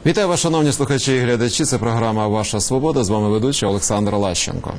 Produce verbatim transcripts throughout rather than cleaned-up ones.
Вітаю вас, шановні слухачі і глядачі. Це програма «Ваша свобода». З вами ведучий Олександр Лащенко.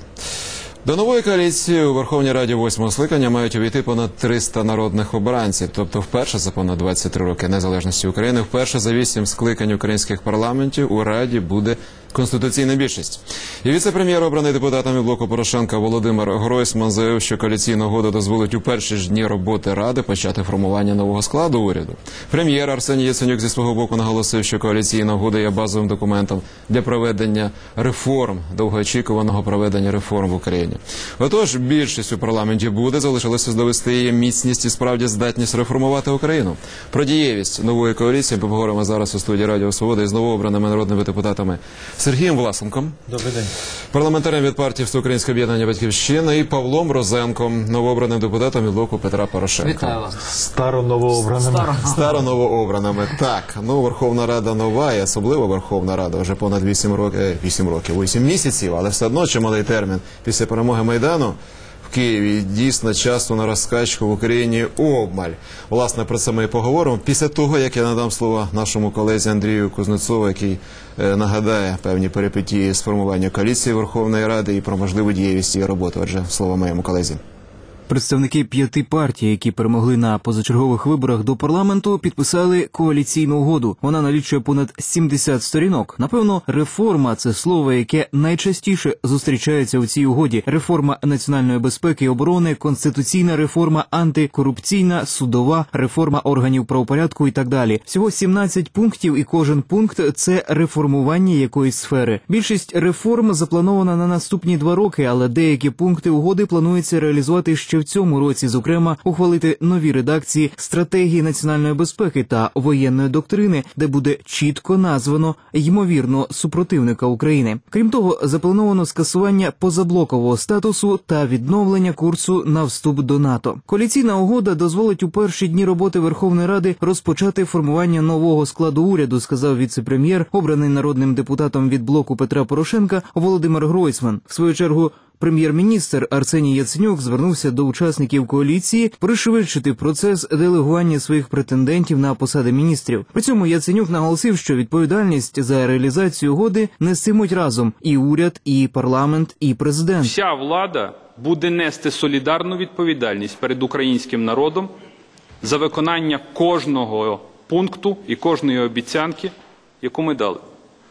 До нової коаліції у Верховній Раді восьмого скликання мають увійти понад триста народних обранців. Тобто вперше за понад двадцять три роки незалежності України, вперше за вісім скликань українських парламентів у Раді буде конституційна більшість. І віце-прем'єр, обраний депутатами блоку Порошенка Володимир Гройсман, заявив, що коаліційна угода дозволить у перші ж дні роботи Ради почати формування нового складу уряду. Прем'єр Арсеній Яценюк зі свого боку наголосив, що коаліційна угода є базовим документом для проведення реформ, довгоочікуваного проведення реформ в Україні. Отож, більшість у парламенті буде, залишилося довести її міцність і справді здатність реформувати Україну. Про дієвість нової коаліції поговоримо зараз у студії Радіо Свобода із новообраними народними депутатами Сергієм Власенком. Добрий день. Парламентарем від партії Всеукраїнське об'єднання «Батьківщина» і Павлом Розенком, новообраним депутатом від блоку Петра Порошенка. Вітаю вас. Старо-новообраними. Старо-новообраними. Так, ну Верховна Рада нова, і особливо Верховна Рада, вже понад вісім років, вісім років, вісім місяців, але все одно чималий термін після перемоги Майдану в Києві. Дійсно, часу на розкачку в Україні обмаль. Власне, про це ми і поговоримо після того, як я надам слово нашому колезі Андрію Кузнецову, який е, нагадає певні перипетії сформування коаліції Верховної Ради і про можливу дієвість її роботи. Отже, слово моєму колезі. Представники п'яти партій, які перемогли на позачергових виборах до парламенту, підписали коаліційну угоду. Вона налічує понад сімдесят сторінок. Напевно, реформа – це слово, яке найчастіше зустрічається у цій угоді. Реформа національної безпеки і оборони, конституційна реформа, антикорупційна, судова, реформа органів правопорядку і так далі. Всього сімнадцять пунктів, і кожен пункт – це реформування якоїсь сфери. Більшість реформ запланована на наступні два роки, але деякі пункти угоди планується реалізувати ще в цьому році, зокрема, ухвалити нові редакції стратегії національної безпеки та воєнної доктрини, де буде чітко названо ймовірно супротивника України. Крім того, заплановано скасування позаблокового статусу та відновлення курсу на вступ до НАТО. Коаліційна угода дозволить у перші дні роботи Верховної Ради розпочати формування нового складу уряду, сказав віце-прем'єр, обраний народним депутатом від блоку Петра Порошенка Володимир Гройсман. В свою чергу, прем'єр-міністр Арсеній Яценюк звернувся до учасників коаліції пришвидшити процес делегування своїх претендентів на посади міністрів. При цьому Яценюк наголосив, що відповідальність за реалізацію угоди нестимуть разом і уряд, і парламент, і президент. Вся влада буде нести солідарну відповідальність перед українським народом за виконання кожного пункту і кожної обіцянки, яку ми дали.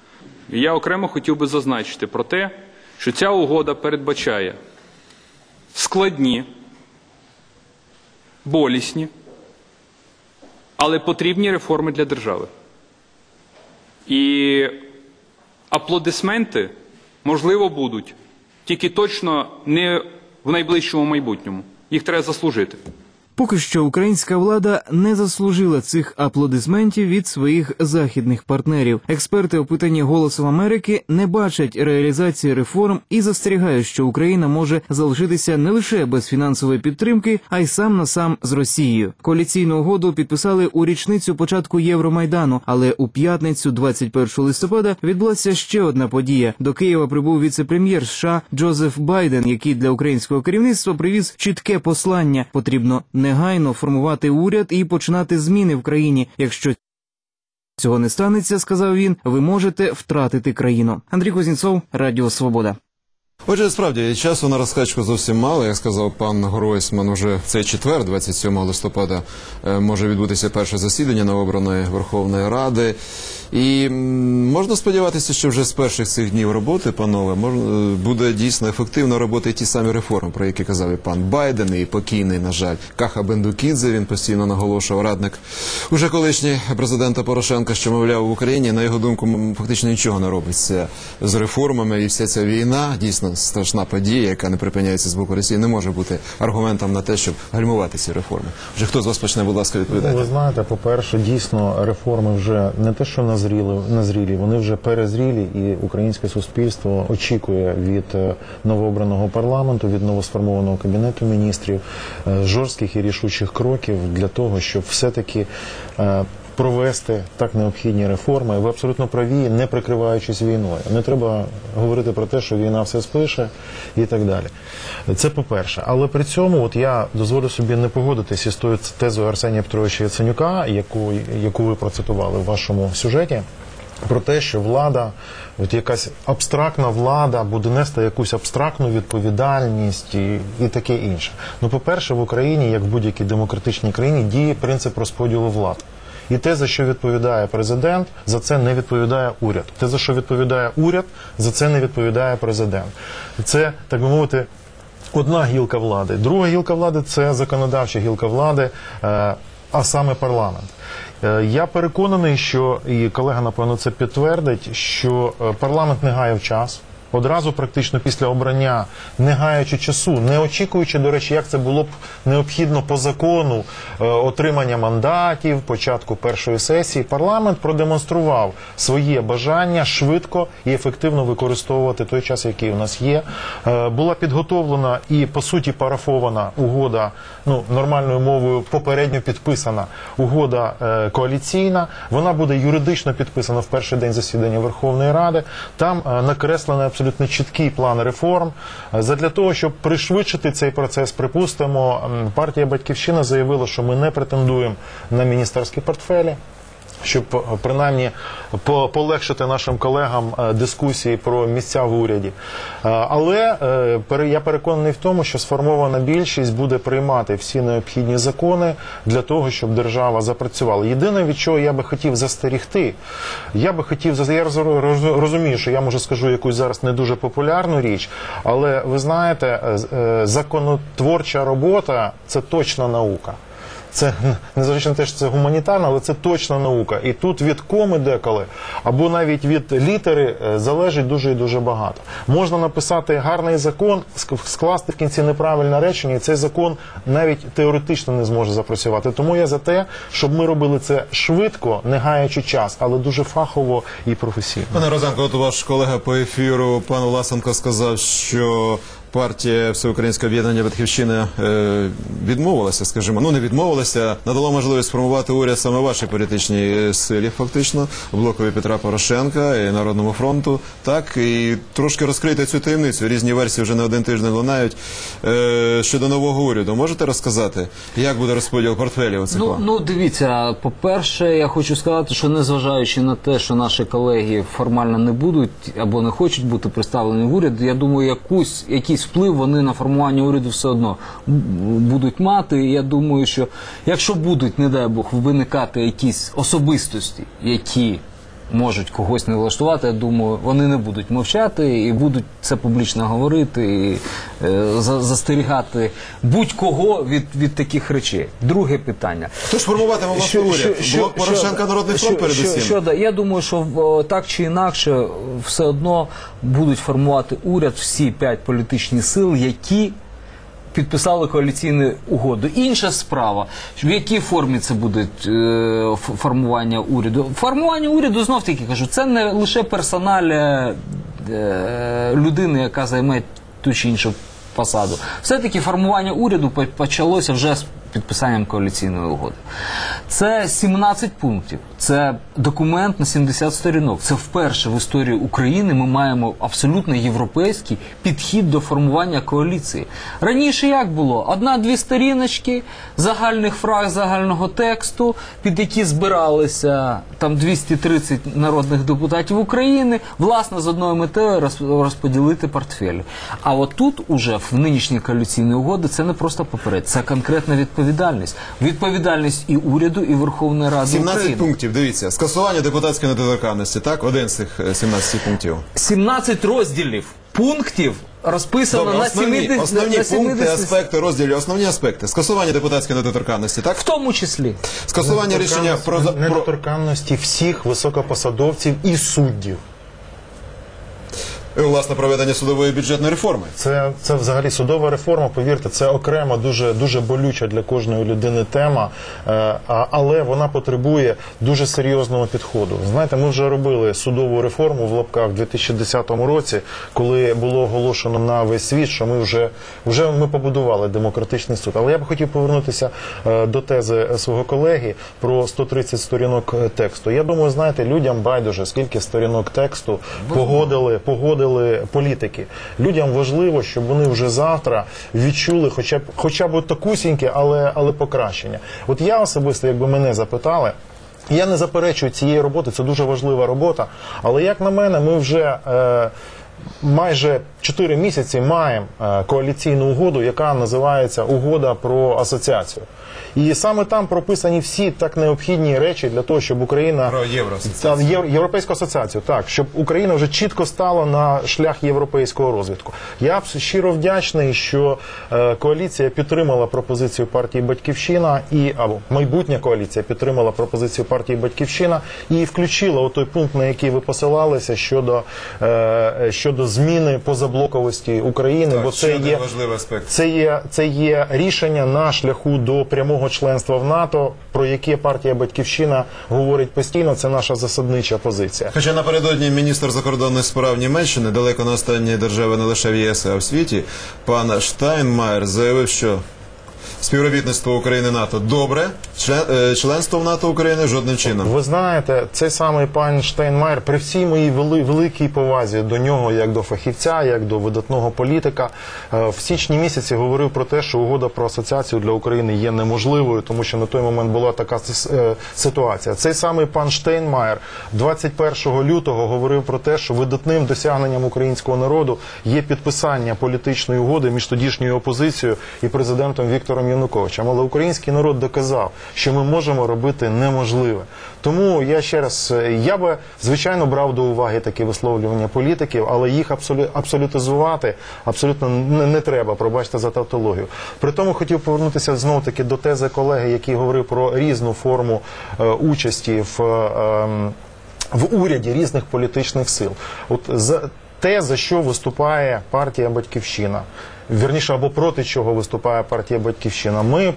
І я окремо хотів би зазначити про те, що ця угода передбачає складні, болісні, але потрібні реформи для держави. І аплодисменти, можливо, будуть, тільки точно не в найближчому майбутньому. Їх треба заслужити. Поки що українська влада не заслужила цих аплодисментів від своїх західних партнерів. Експерти, опитані «Голосом Америки», не бачать реалізації реформ і застерігають, що Україна може залишитися не лише без фінансової підтримки, а й сам на сам з Росією. Коаліційну угоду підписали у річницю початку Євромайдану, але у п'ятницю, двадцять першого листопада, відбулася ще одна подія. До Києва прибув віце-прем'єр США Джозеф Байден, який для українського керівництва привіз чітке послання: потрібно не негайно формувати уряд і починати зміни в країні. Якщо цього не станеться, сказав він, ви можете втратити країну. Андрій Кузнецов, Радіо Свобода. Отже, справді, часу на розкачку зовсім мало. Як сказав пан Гройсман, уже в цей четвер, двадцять сьомого листопада, може відбутися перше засідання новообраної Верховної Ради. І можна сподіватися, що вже з перших цих днів роботи, панове, можна, буде дійсно ефективно роботи і ті самі реформи, про які казав і пан Байден, і покійний, на жаль, Каха Бендукідзе, він постійно наголошував, радник уже колишній президента Порошенка, що, мовляв, в Україні, на його думку, фактично нічого не робиться з реформами, і вся ця війна, дійсно страшна подія, яка не припиняється з боку Росії, не може бути аргументом на те, щоб гальмувати ці реформи. Вже хто з вас почне, будь ласка, відповідати? Ви знаєте, по-перше, дійсно, реформи вже не те, що назріли, назрілі, вони вже перезрілі, і українське суспільство очікує від новообраного парламенту, від новосформованого Кабінету міністрів жорстких і рішучих кроків для того, щоб все-таки провести так необхідні реформи. Ви абсолютно праві, не прикриваючись війною. Не треба говорити про те, що війна все спише і так далі. Це по-перше. Але при цьому от я дозволю собі не погодитися з тою тезою Арсенія Петровича Яценюка, яку, яку ви процитували в вашому сюжеті. про те, що влада, от якась абстрактна влада буде нести якусь абстрактну відповідальність і, і таке інше. Ну, по-перше, в Україні, як в будь-якій демократичній країні, діє принцип розподілу влад. І те, за що відповідає президент, за це не відповідає уряд. Те, за що відповідає уряд, за це не відповідає президент. Це, так би мовити, одна гілка влади. Друга гілка влади – це законодавча гілка влади, а саме парламент. Я переконаний, що, і колега, напевно, це підтвердить, що парламент не гаяв час. Одразу практично після обрання, не гаючи часу, не очікуючи, до речі, як це було б необхідно по закону е, отримання мандатів, початку першої сесії, парламент продемонстрував своє бажання швидко і ефективно використовувати той час, який у нас є. Е, була підготовлена і, по суті, парафована угода, ну, нормальною мовою, попередньо підписана угода е, коаліційна. Вона буде юридично підписана в перший день засідання Верховної Ради. Там е, накреслена абсолютно чіткий план реформ. Задля того, щоб пришвидшити цей процес, припустимо, партія «Батьківщина» заявила, що ми не претендуємо на міністерські портфелі, щоб принаймні полегшити нашим колегам дискусії про місця в уряді. Але я переконаний в тому, що сформована більшість буде приймати всі необхідні закони для того, щоб держава запрацювала. Єдине, від чого я би хотів застерігти, я би хотів, я розумію, що я, може, скажу якусь зараз не дуже популярну річ, але ви знаєте, законотворча робота – це точна наука. Це, незважаючи на те, що це гуманітарна, але це точна наука. І тут від коми деколи, або навіть від літери залежить дуже і дуже багато. Можна написати гарний закон, скласти в кінці неправильне речення, і цей закон навіть теоретично не зможе запрацювати. Тому я за те, щоб ми робили це швидко, не гаючи час, але дуже фахово і професійно. Пане Розенко, от ваш колега по ефіру, пан Власенко, сказав, що партія Всеукраїнське об'єднання «Батьківщина» е, відмовилася, скажімо, ну не відмовилася, надало можливість сформувати уряд саме вашій політичній силі, фактично, блокові Петра Порошенка і Народному фронту. Так, і трошки розкрити цю таємницю. Різні версії вже не один тиждень лунають. Е, щодо нового уряду, можете розказати, як буде розподіл портфелів у цих Ну, вам? ну, дивіться, по-перше, я хочу сказати, що незважаючи на те, що наші колеги формально не будуть або не хочуть бути представлені в уряд, я думаю, якусь, якісь вплив вони на формування уряду все одно будуть мати. І я думаю, що якщо будуть, не дай Бог, виникати якісь особистості, які можуть когось не влаштувати, я думаю, вони не будуть мовчати і будуть це публічно говорити і е, за, застерігати будь-кого від, від таких речей. Друге питання. Хто ж формуватиме власний уряд? Блок Порошенка, Народний фронт передусім? Що, що, я думаю, що о, так чи інакше все одно будуть формувати уряд всі п'ять політичних сил, які підписали коаліційну угоду. Інша справа, в якій формі це буде е, формування уряду. Формування уряду, знов-таки кажу, це не лише персоналя е, людини, яка займає ту чи іншу посаду. Все-таки формування уряду почалося вже з підписанням коаліційної угоди. Це сімнадцять пунктів, це документ на сімдесят сторінок. Це вперше в історії України ми маємо абсолютно європейський підхід до формування коаліції. Раніше як було? Одна-дві сторіночки загальних фраз, загального тексту, під які збиралися там двісті тридцять народних депутатів України, власне, з одною метою розподілити портфелі. А от тут уже в нинішній коаліційній угоді це не просто паперець, це конкретна відповідальність. Відповідальність і уряду, і Верховної Ради України. сімнадцять пунктів, дивіться. Скасування депутатської недоторканності, так? Один з цих сімнадцяти пунктів. сімнадцять розділів пунктів розписано Добре, на основні, сімдесят основні на пункти, сімдесят аспекти, розділі, основні аспекти. Скасування депутатської недоторканності, так? в тому числі. Скасування рішення про... про... недоторканності всіх високопосадовців і суддів. І, власне, проведення судової бюджетної реформи. Це, це взагалі судова реформа, повірте, це окрема, дуже, дуже болюча для кожної людини тема, е, але вона потребує дуже серйозного підходу. Знаєте, ми вже робили судову реформу в лапках в дві тисячі десятому році, коли було оголошено на весь світ, що ми вже, вже ми побудували демократичний суд. Але я б хотів повернутися е, до тези свого колеги про сто тридцять сторінок тексту. Я думаю, знаєте, людям байдуже, скільки сторінок тексту погодили, погодили політики. Людям важливо, щоб вони вже завтра відчули хоча б, хоча б такусіньке, але, але покращення. От я особисто, якби мене запитали, Я не заперечую цієї роботи, це дуже важлива робота. Але, як на мене, ми вже е, майже чотири місяці маємо е, коаліційну угоду, яка називається «Угода про асоціацію». І саме там прописані всі так необхідні речі для того, щоб Україна... Про Євроасоціацію. Та, Єв- Європейську асоціацію, так, щоб Україна вже чітко стала на шлях європейського розвитку. Я щиро вдячний, що е, коаліція підтримала пропозицію партії «Батьківщина» і, або майбутня коаліція підтримала пропозицію партії «Батьківщина» і включила у той пункт, на який ви посилалися, щодо, е, щодо зміни позаблоковості України, Так, бо ще це один є, важливий аспект. це, є, це є рішення на шляху до прямого членства в НАТО, про яке партія «Батьківщина» говорить постійно, це наша засаднича позиція. Хоча напередодні міністр закордонних справ Німеччини, далеко не останньої держави не лише в ЄС, а в світі, пан Штайнмаєр заявив, що співробітництво України НАТО добре, член, е, членство в НАТО України жодним чином. Ви знаєте, цей самий пан Штайнмаєр, при всій моїй вели, великій повазі до нього, як до фахівця, як до видатного політика, е, в січні місяці говорив про те, що угода про асоціацію для України є неможливою, тому що на той момент була така е, ситуація. Цей самий пан Штайнмаєр двадцять першого лютого говорив про те, що видатним досягненням українського народу є підписання політичної угоди між тодішньою опозицією і президентом Віктором Януковичем. Але український народ доказав, що ми можемо робити неможливе. Тому я ще раз, я би, звичайно, брав до уваги такі висловлювання політиків, але їх абсолю, абсолютизувати абсолютно не, не треба, пробачте за тавтологію. При тому хотів повернутися знов-таки до тези колеги, який говорив про різну форму е, участі в, е, в уряді різних політичних сил. От за те, за що виступає партія «Батьківщина», вірніше, або проти чого виступає партія «Батьківщина», ми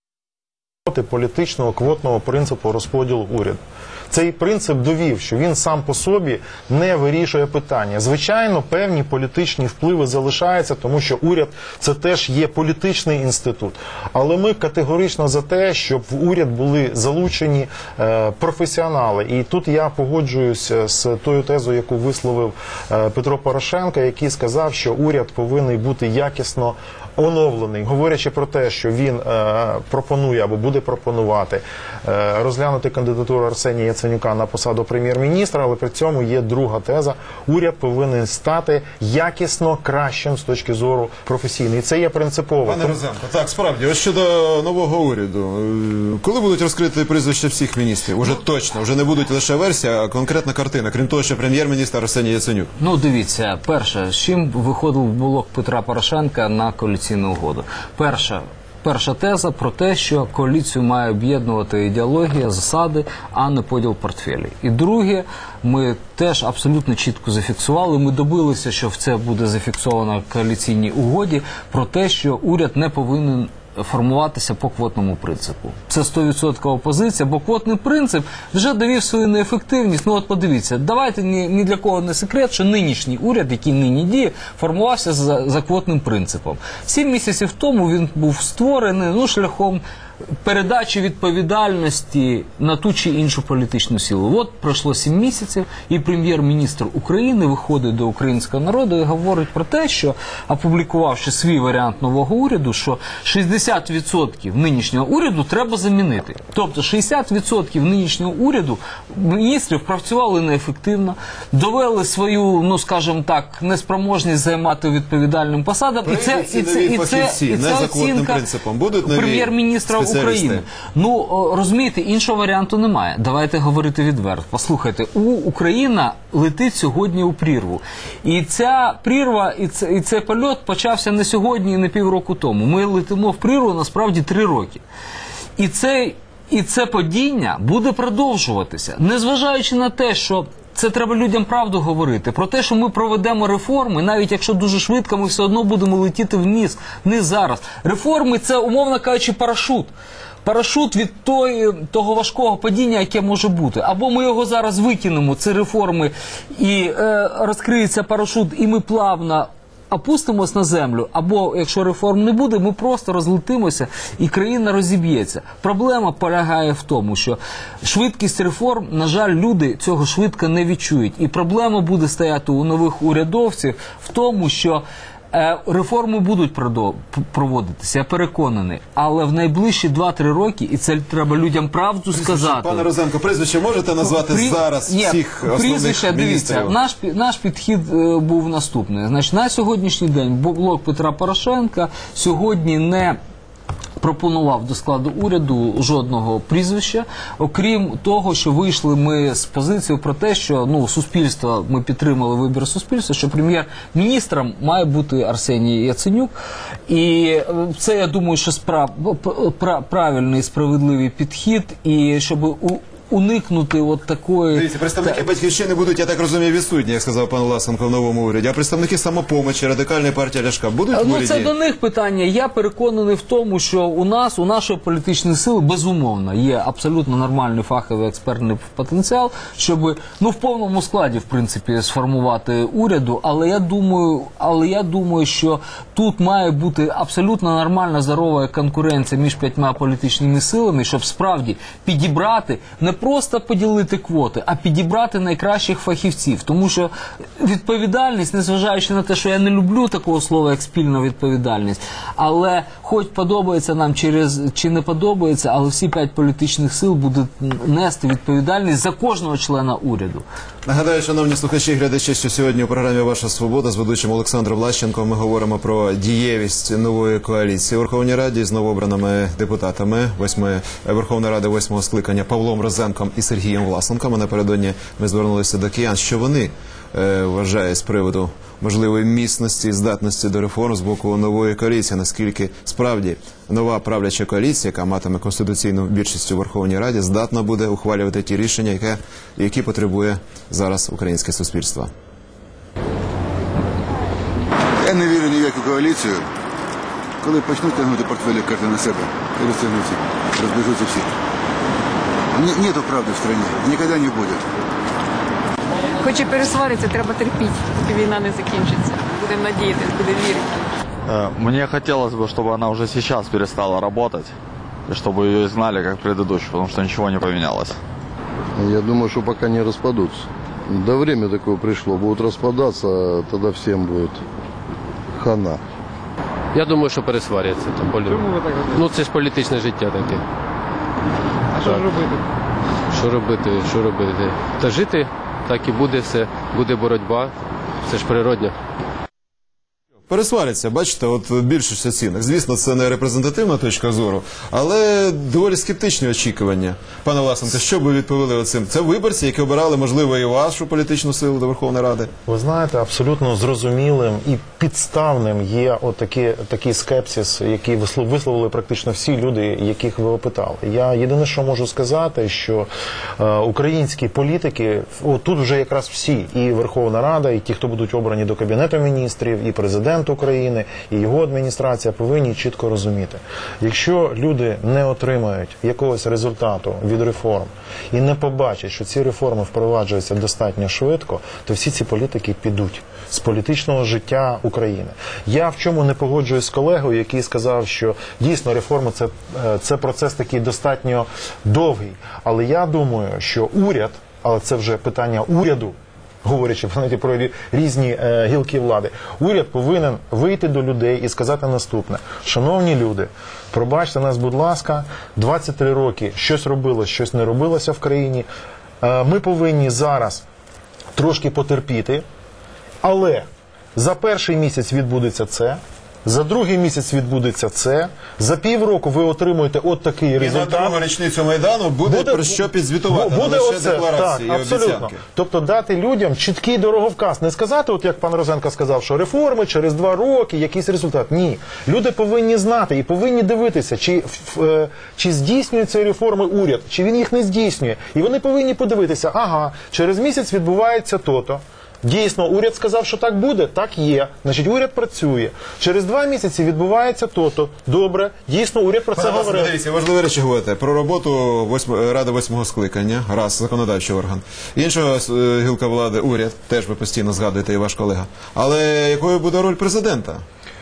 проти політичного квотного принципу розподілу уряду. Цей принцип довів, що він сам по собі не вирішує питання. Звичайно, певні політичні впливи залишаються, тому що уряд – це теж є політичний інститут. Але ми категорично за те, щоб в уряд були залучені е, професіонали. І тут я погоджуюся з тою тезою, яку висловив е, Петро Порошенко, який сказав, що уряд повинен бути якісно оновлений, говорячи про те, що він е, пропонує або буде пропонувати е, розглянути кандидатуру Арсенія Яценюка на посаду прем'єр-міністра, але при цьому є друга теза. Уряд повинен стати якісно кращим з точки зору професійної. І це є принципово. Пане Розенко, так, справді, ось щодо нового уряду. Е, Коли будуть розкриті прізвища всіх міністрів? Уже точно, вже не будуть лише версія, а конкретна картина, крім того, що прем'єр-міністр Арсеній Яценюк. Ну, дивіться, перше, з чим виходив блок Петра Порошенка на коаліційну угоду. Перша, перша теза про те, що коаліцію має об'єднувати ідеологія, засади, а не поділ портфелей. І друге, ми теж абсолютно чітко зафіксували, ми добилися, що це буде зафіксовано в коаліційній угоді, про те, що уряд не повинен формуватися по квотному принципу. Це сто відсотків позиція, бо квотний принцип вже довів свою неефективність. Ну от подивіться, давайте ні, ні для кого не секрет, що нинішній уряд, який нині діє, формувався за, за квотним принципом. Сім місяців тому він був створений, ну, шляхом передачі відповідальності на ту чи іншу політичну силу. От пройшло сім місяців, і прем'єр-міністр України виходить до українського народу і говорить про те, що, опублікувавши свій варіант нового уряду, що шістдесят відсотків нинішнього уряду треба замінити. Тобто шістдесят відсотків нинішнього уряду міністрів працювали неефективно, довели свою, ну скажімо так, неспроможність займати відповідальним посадам. І це, і це, і це, і це оцінка прем'єр-міністра України. Ну, розумієте, іншого варіанту немає. Давайте говорити відверто. Послухайте, у Україна летить сьогодні у прірву. І ця прірва, і, це, і цей польот почався не сьогодні і не півроку тому. Ми летимо в прірву насправді три роки. І це, і це падіння буде продовжуватися. Незважаючи на те, що це треба людям правду говорити. Про те, що ми проведемо реформи, навіть якщо дуже швидко, ми все одно будемо летіти вниз. Не зараз. Реформи – це, умовно кажучи, парашут. Парашут від той, того важкого падіння, яке може бути. Або ми його зараз викинемо, ці реформи, і е, розкриється парашут, і ми плавно опустимось на землю, або, якщо реформ не буде, ми просто розлетимося і країна розіб'ється. Проблема полягає в тому, що швидкість реформ, на жаль, люди цього швидко не відчують. І проблема буде стояти у нових урядовців в тому, що Е, Реформи будуть продо- п- проводитися, я переконаний. Але в найближчі два-три роки, і це треба людям правду сказати. Пане Розенко, прізвище можете назвати Прі- зараз Ні, всіх основних прізвище, дивіться, міністрів? наш, пі- наш підхід е, був наступний. Значить, на сьогоднішній день блок Петра Порошенка сьогодні не пропонував до складу уряду жодного прізвища, окрім того, що вийшли ми з позицією про те, що ну суспільство, ми підтримали вибір суспільства, що прем'єр-міністром має бути Арсеній Яценюк. І е, це, я думаю, що справ, пра- правильний, справедливий підхід, і щоб у уникнути от такої... Дивіться, представники «Батьківщини» будуть, я так розумію, відсутні, як сказав пан Власенко в новому уряді. А представники «Самопомочі», Радикальної партії Ляшка будуть в Ну, уряді? це до них питання. Я переконаний в тому, що у нас, у нашої політичної сили, безумовно, є абсолютно нормальний фаховий експертний потенціал, щоб, ну, в повному складі, в принципі, сформувати уряду. Але я думаю, але я думаю, що тут має бути абсолютно нормальна, здорова конкуренція між п'ятьма політичними силами, щоб справді підібрати, не просто поділити квоти, а підібрати найкращих фахівців. Тому що відповідальність, незважаючи на те, що я не люблю такого слова, як спільна відповідальність, але хоч подобається нам через чи не подобається, але всі п'ять політичних сил будуть нести відповідальність за кожного члена уряду. Нагадаю, шановні слухачі і глядачі, що сьогодні у програмі «Ваша свобода» з ведучим Олександром Лащенком ми говоримо про дієвість нової коаліції у Верховній Раді з новообраними депутатами восьмої Верховної Ради восьмого скликання Павлом Розенком і Сергієм Власенком. А напередодні ми звернулися до киян, що вони е, вважають з приводу можливої міцності і здатності до реформ з боку нової коаліції, наскільки справді нова правляча коаліція, яка матиме конституційну більшість у Верховній Раді, здатна буде ухвалювати ті рішення, які, які потребує зараз українське суспільство. Я не вірю ні в яку коаліцію. Коли почнуть тягнути портфелі карти на себе, і розтягнуться, розбіжуться всі. Ні, нету правди в стране, ніколи не буде. Хоч і пересвариться, треба терпіти, поки війна не закінчиться. Будемо надіятися, будемо вірити. Э, Мне хотелось бы, чтобы она уже сейчас перестала работать, и чтобы ее знали как предыдущую, потому что ничего не поменялось. Я думаю, что пока не распадутся. Да время такое пришло. Будут распадаться, тогда всем будет хана. Я думаю, що пересваряться. Там, полі... Ну, це ж політичне життя таке. А що ж робити? Що робити, що робити? Та жити, так і буде все, буде боротьба, це ж природне. Пересваряться, бачите, от більшість оцінок. Звісно, це не репрезентативна точка зору, але доволі скептичні очікування. Пане Власенко, що б ви відповіли оцим? Це виборці, які обирали, можливо, і вашу політичну силу до Верховної Ради? Ви знаєте, абсолютно зрозумілим і підставним є от такі, такий скепсис, який вислов- висловили практично всі люди, яких ви опитали. Я єдине, що можу сказати, що е, українські політики, о, тут вже якраз всі, і Верховна Рада, і ті, хто будуть обрані до Кабінету міністрів, і президент України, і його адміністрація повинні чітко розуміти. Якщо люди не отримають якогось результату від реформ і не побачать, що ці реформи впроваджуються достатньо швидко, то всі ці політики підуть з політичного життя України. Я в чому не погоджуюсь з колегою, який сказав, що дійсно реформи це, це процес такий достатньо довгий. Але я думаю, що уряд, але це вже питання уряду, говорячи знаєте, про різні е, гілки влади, уряд повинен вийти до людей і сказати наступне. Шановні люди, пробачте нас, будь ласка, двадцять три роки щось робилось, щось не робилося в країні. Е, ми повинні зараз трошки потерпіти, але за перший місяць відбудеться це, за другий місяць відбудеться це, за півроку ви отримуєте от такий результат. І на другу річницю Майдану буде, буде про що підзвітувати, буде не лише оце, декларації так, і абсолютно. обіцянки. Тобто дати людям чіткий дороговказ. Не сказати, от як пан Розенко сказав, що реформи через два роки, якийсь результат. Ні. Люди повинні знати і повинні дивитися, чи, е, чи здійснює ці реформи уряд, чи він їх не здійснює. І вони повинні подивитися, ага, через місяць відбувається то-то. Дійсно, уряд сказав, що так буде, так є. Значить, уряд працює. Через два місяці відбувається то-то. Добре, дійсно, уряд про це Пане говорив. Дивіться, важливі речі говорите. Про роботу восьми- Ради восьмого скликання, раз, законодавчий орган. Іншого е, гілка влади, уряд, теж ви постійно згадуєте, і ваш колега. Але якою буде роль президента?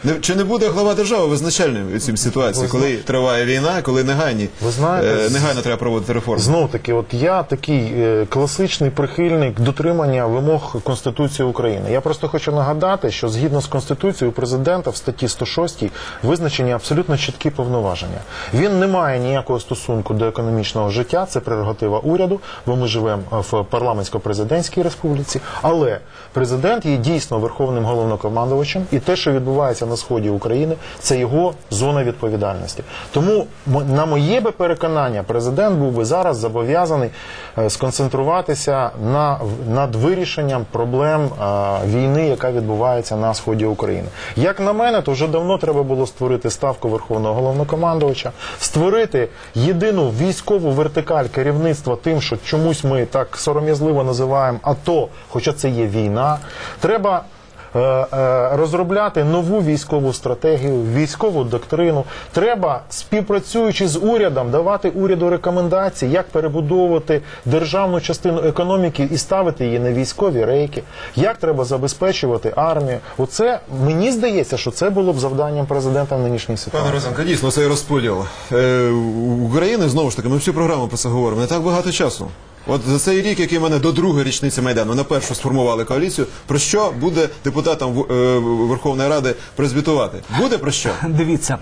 Не- Чи не буде глава держави визначальним у цій ситуації, Ви коли триває війна, коли негайні, Ви знаєте, е, негайно треба проводити реформи? Знов таки, от я такий е, класичний прихильник дотримання вимог Конституції України. Я просто хочу нагадати, що згідно з Конституцією у президента в статті сто шість визначені абсолютно чіткі повноваження. Він не має ніякого стосунку до економічного життя, це прерогатива уряду, бо ми живемо в парламентсько-президентській республіці. Але президент є дійсно верховним головнокомандувачем, і те, що відбувається на сході України, це його зона відповідальності. Тому, м- на моє би переконання, президент був би зараз зобов'язаний е, сконцентруватися на, в- над вирішенням проблем е, війни, яка відбувається на сході України. Як на мене, то вже давно треба було створити ставку верховного головнокомандувача, створити єдину військову вертикаль керівництва тим, що чомусь ми так сором'язливо називаємо АТО, хоча це є війна. Треба е, е, розробляти нову військову стратегію, військову доктрину. Треба, співпрацюючи з урядом, давати уряду рекомендації, як перебудовувати державну частину економіки і ставити її на військові рейки, як треба забезпечувати армію. Оце, мені здається, що це було б завданням президента в нинішній ситуації. Пане Розенко, дійсно, цей розподіл. Е, у України, знову ж таки, ми всю програму про це говоримо, не так багато часу. От за цей рік, який в мене до другої річниці Майдану, на першу сформували коаліцію, про що буде депутатам в- е, Верховної Ради прозвітувати? Буде про що? Дивіться,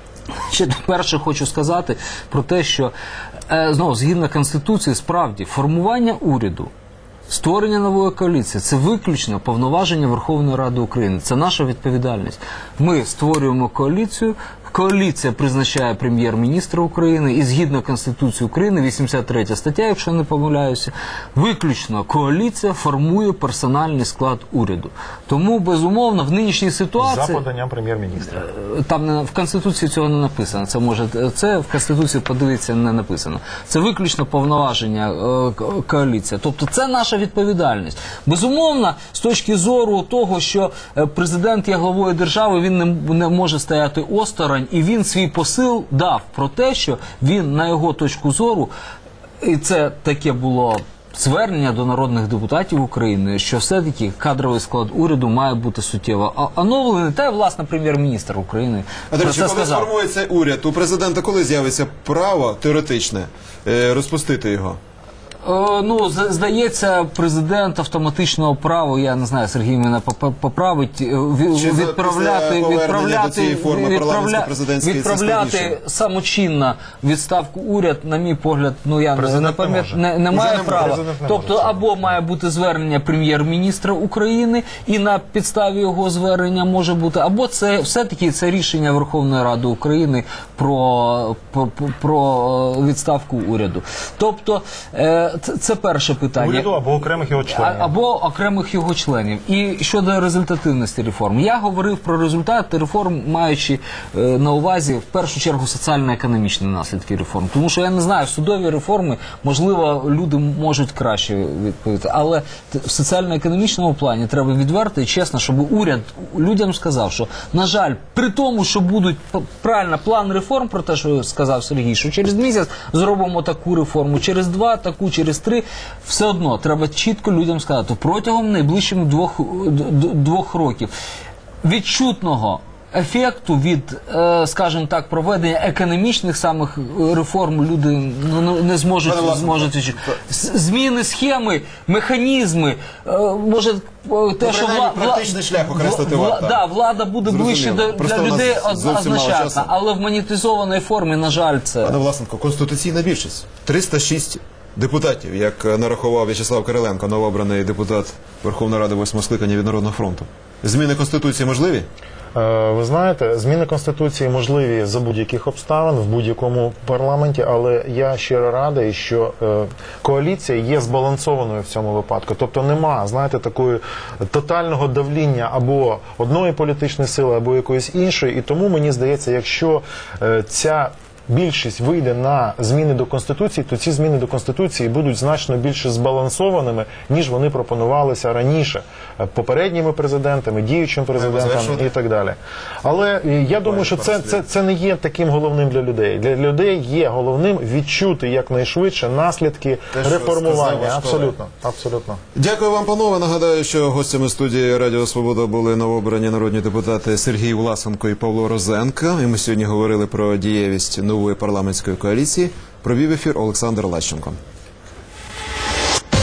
ще перше хочу сказати про те, що е, знову згідно Конституції, справді формування уряду, створення нової коаліції – це виключно повноваження Верховної Ради України. Це наша відповідальність. Ми створюємо коаліцію, коаліція призначає прем'єр-міністра України і згідно Конституції України, вісімдесят третя стаття, якщо я не помиляюся, виключно коаліція формує персональний склад уряду. Тому, безумовно, в нинішній ситуації... За поданням прем'єр-міністра. Там не, в Конституції цього не написано. Це може це в Конституції, подивитися, не написано. Це виключно повноваження е, ко- коаліція. Тобто це наша відповідальність. Безумовно, з точки зору того, що е, президент є главою держави, він не, не може стояти осторонь, і він свій посил дав про те, що він, на його точку зору, і це таке було звернення до народних депутатів України, що все-таки кадровий склад уряду має бути суттєво а- оновлений, та й, власне, прем'єр-міністр України А до про речі, це коли сказав. сформується уряд, у президента коли з'явиться право теоретичне е, розпустити його? Е, ну, з- здається, президент автоматичного права, я не знаю, Сергій мене поп- поправить, е, ві- Чи за- відправляти, після повернення до відправляти, цієї форми відправля- парламентсько-президентської це відправляти складніше? самочинно відставку уряд, на мій погляд, ну я не, Президент не, не пам'ят- може. не, не Уже має не може. права. Президент не Тобто, може. або має бути звернення прем'єр-міністра України, і на підставі його звернення може бути, або це все-таки це рішення Верховної Ради України про, про, про відставку уряду. Тобто, е, це, це перше питання. Уряду або окремих його членів. А- або окремих його членів. І щодо результативності реформ. Я говорив про результати реформ, маючи е, на увазі в першу чергу соціально-економічні наслідки реформ. Тому що я не знаю, судові реформи, можливо, люди можуть краще відповісти. Але т- в соціально-економічному плані треба відверто і чесно, щоб уряд людям сказав, що, на жаль, при тому, що будуть п- правильно план реформ, про те, що сказав Сергій, що через місяць зробимо таку реформу, через два, таку, через три, все одно треба чітко людям сказати, протягом найближчих двох, д- д- двох років відчутного ефекту від, е, скажімо так, проведення економічних самих е, реформ люди ну, ну, не зможуть, Пане Власенко, зможуть відчути. З- зміни схеми, механізми, е, може е, те, що принаймні, вла- практичний шлях окреслити вла- варто. да, влада буде Зрозуміло. ближче до, Просто для у нас людей од- зовсім мало одночасно, часу. але в монетизованій формі, на жаль, це... Пане Власенко, конституційна більшість. триста шість депутатів, як нарахував В'ячеслав Кириленко, новообраний депутат Верховної Ради восьмого скликання від Народного фронту. Зміни Конституції можливі? Е, Ви знаєте, зміни Конституції можливі за будь-яких обставин в будь-якому парламенті, але я щиро радий, що е, коаліція є збалансованою в цьому випадку. Тобто нема, знаєте, такої тотального давління або одної політичної сили, або якоїсь іншої. І тому мені здається, якщо е, ця більшість вийде на зміни до Конституції, то ці зміни до Конституції будуть значно більше збалансованими, ніж вони пропонувалися раніше попередніми президентами, діючим президентом і так далі. Але е, я думаю, що це, це, це не є таким головним для людей. Для людей є головним відчути якнайшвидше наслідки Те, що сказав реформування. ваш Абсолютно, абсолютно. Дякую вам, панове. Нагадаю, що гостями студії Радіо Свобода були новообрані народні депутати Сергій Власенко і Павло Розенко. І ми сьогодні говорили про дієвість нової парламентської коаліції. Провів ефір Олександр Лащенко.